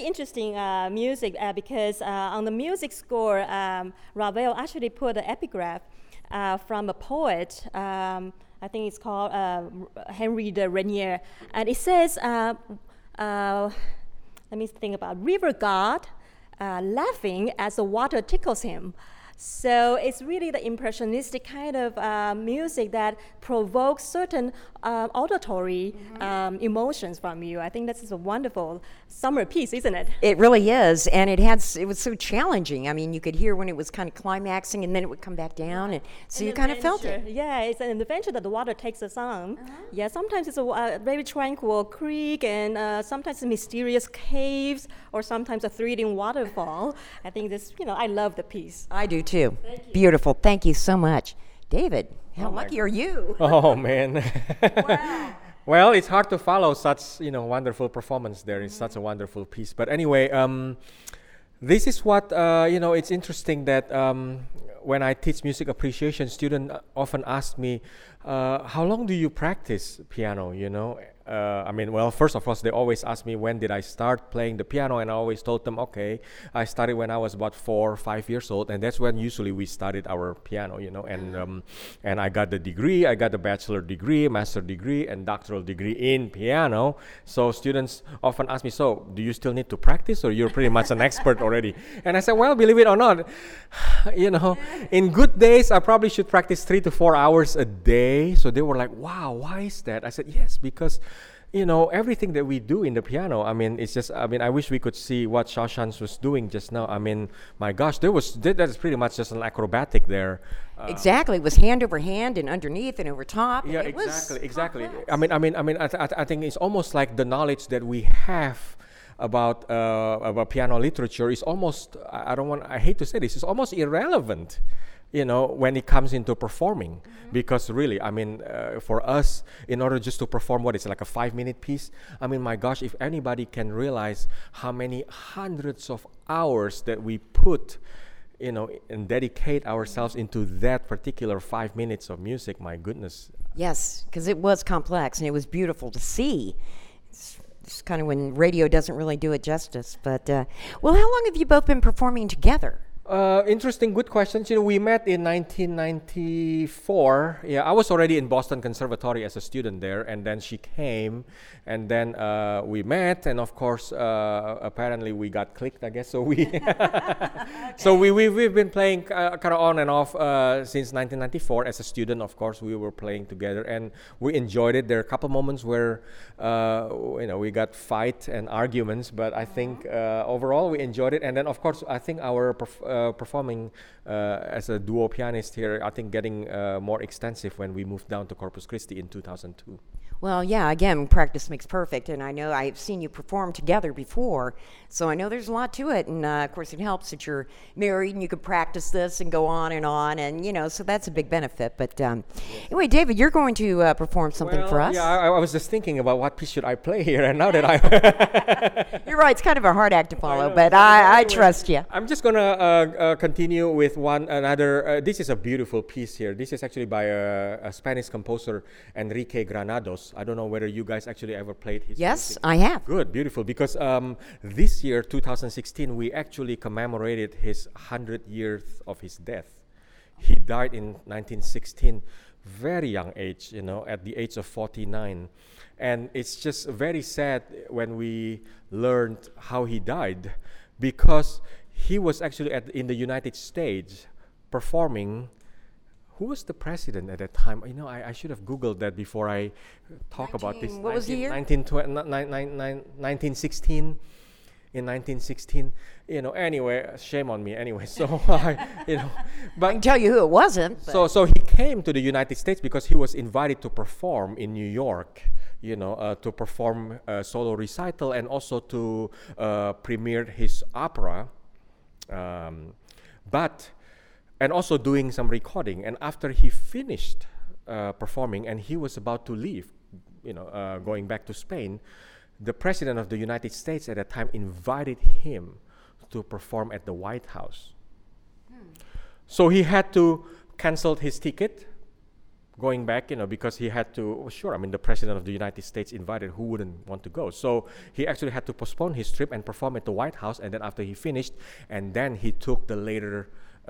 interesting music because on the music score, Ravel actually put an epigraph from a poet. I think it's called Henry de Renier, and it says, let me think about river god laughing as the water tickles him. So it's really the impressionistic kind of music that provokes certain auditory emotions from you. I think this is a wonderful summer piece, isn't it? It really is, and it was so challenging. I mean, you could hear when it was kind of climaxing, and then it would come back down, and so you kind of felt it. Yeah, it's an adventure that the water takes us on. Yeah, sometimes it's a very tranquil creek, and sometimes mysterious caves, or sometimes a thrilling waterfall. I think this, I love the piece. I do too. Beautiful. Thank you so much. David, how lucky are you? Oh, man. Wow. Well, it's hard to follow such, wonderful performance there. It's such a wonderful piece. But anyway, this is what, it's interesting that when I teach music appreciation, students often ask me, how long do you practice piano, first of all, they always ask me when did I start playing the piano, and I always told them, okay, I started when I was about 4 or 5 years old, and that's when usually we started our piano, and I got the degree, I got the bachelor degree, master degree, and doctoral degree in piano. So students often ask me, so do you still need to practice, or you're pretty much an expert already? And I said, well, believe it or not, in good days, I probably should practice 3 to 4 hours a day. So they were like, wow, why is that? I said, yes, because everything that we do in the piano, it's just, I wish we could see what Shashank was doing just now. My gosh, that's pretty much just an acrobatic there. Exactly, it was hand over hand and underneath and over top. Yeah, and exactly. I think it's almost like the knowledge that we have about piano literature is almost, I hate to say this, it's almost irrelevant. When it comes into performing, because really, for us, in order just to perform what is like a 5-minute piece, my gosh, if anybody can realize how many hundreds of hours that we put, and dedicate ourselves into that particular 5 minutes of music, my goodness. Yes, because it was complex and it was beautiful to see. It's kind of when radio doesn't really do it justice. But, well, how long have you both been performing together? Interesting, good questions. We met in 1994. Yeah, I was already in Boston Conservatory as a student there, and then she came, and then we met, and of course, apparently we got clicked, I guess. So we, we've been playing kind of on and off since 1994. As a student, of course, we were playing together, and we enjoyed it. There are a couple moments where we got fight and arguments, but I think overall we enjoyed it. And then, of course, I think our performing as a duo pianist here, I think getting more extensive when we moved down to Corpus Christi in 2002. Well, yeah, again, practice makes perfect, and I know I've seen you perform together before, so I know there's a lot to it, and of course it helps that you're married and you can practice this and go on, and so that's a big benefit. But anyway, David, you're going to perform something for us. Yeah, I was just thinking about what piece should I play here, and now that I... You're right, it's kind of a hard act to follow, but I trust you. I'm just going to continue with another, this is a beautiful piece here. This is actually by a Spanish composer, Enrique Granados. I don't know whether you guys actually ever played his Yes, music. I have. Good, beautiful. Because this year, 2016, we actually commemorated his 100 years of his death. He died in 1916, very young age, at the age of 49. And it's just very sad when we learned how he died, because he was actually in the United States performing. Who was the president at that time? I should have Googled that before I talk about this. What was the year? 1916. In 1916, anyway, shame on me. Anyway, so but I can tell you who it wasn't. So he came to the United States because he was invited to perform in New York. To perform a solo recital and also to premiere his opera. And also doing some recording. And after he finished performing and he was about to leave, going back to Spain, the President of the United States at that time invited him to perform at the White House. So he had to cancel his ticket, going back, because he had to. Well, sure, I mean, the president of the United States invited. Who wouldn't want to go? So he actually had to postpone his trip and perform at the White House. And then after he finished, and then he took the later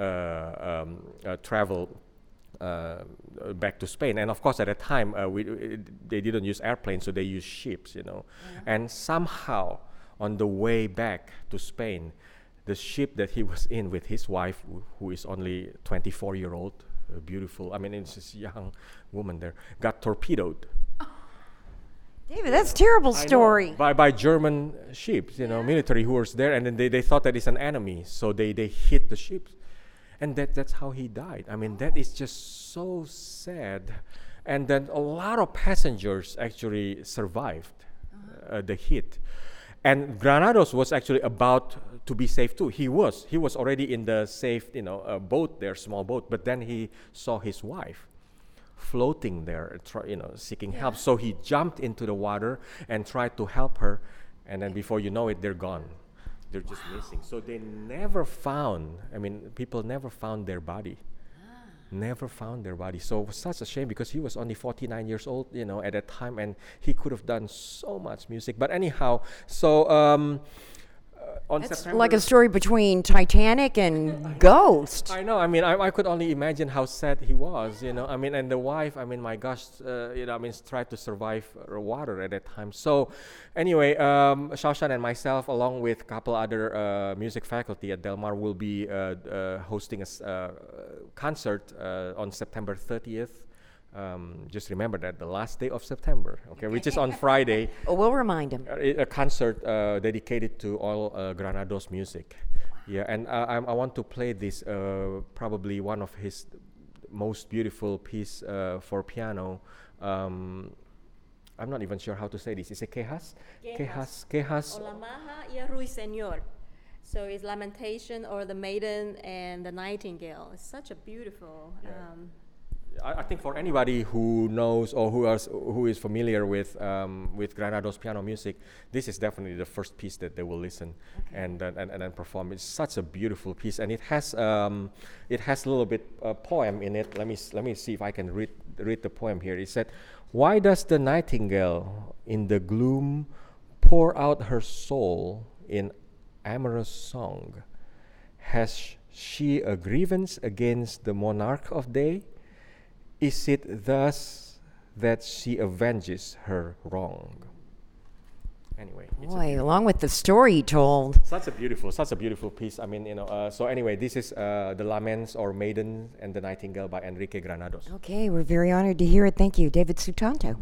travel back to Spain. And of course, at that time, they didn't use airplanes, so they used ships, And somehow, on the way back to Spain, the ship that he was in with his wife, who is only 24-year-old, beautiful, I mean, it's this young woman there, got torpedoed. David, that's a terrible story. By German ships, military who was there, and then they thought that it's an enemy, so they hit the ship. And that's how he died. I mean, that is just so sad. And then a lot of passengers actually survived the hit. And Granados was actually about to be saved too. He was already in the safe, boat there, small boat. But then he saw his wife floating there, seeking help. So he jumped into the water and tried to help her. And then before you know it, they're gone. They're just missing. So they never found, people never found their body. Never found their body. So it was such a shame because he was only 49 years old, at that time, and he could have done so much music. But anyhow, so on It's September, like a story between Titanic and Ghost. I know. I could only imagine how sad he was. And the wife. My gosh. Tried to survive water at that time. So, anyway, Shaoshan and myself, along with a couple other music faculty at Del Mar, will be hosting a concert on September 30th. Just remember that the last day of September, which is on Friday. Oh, we'll remind him. A concert dedicated to all Granados music. Yeah, and I want to play this, probably one of his most beautiful piece for piano. I'm not even sure how to say this. Is it Quejas? Quejas. O la Maja y el Ruiseñor. So it's Lamentation or the Maiden and the Nightingale. It's such a beautiful. I think for anybody who knows or who is familiar with Granados piano music, this is definitely the first piece that they will listen and then perform. It's such a beautiful piece, and it has a little bit poem in it. Let me see if I can read the poem here. It said, "Why does the nightingale in the gloom pour out her soul in amorous song? Has she a grievance against the monarch of day? Is it thus that she avenges her wrong?" Anyway, Boy, along with the story he told. such a beautiful piece. So anyway, this is the Laments or Maiden and the Nightingale by Enrique Granados. Okay, we're very honored to hear it. Thank you, David Sutanto.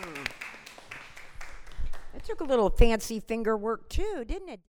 It took a little fancy finger work too, didn't it?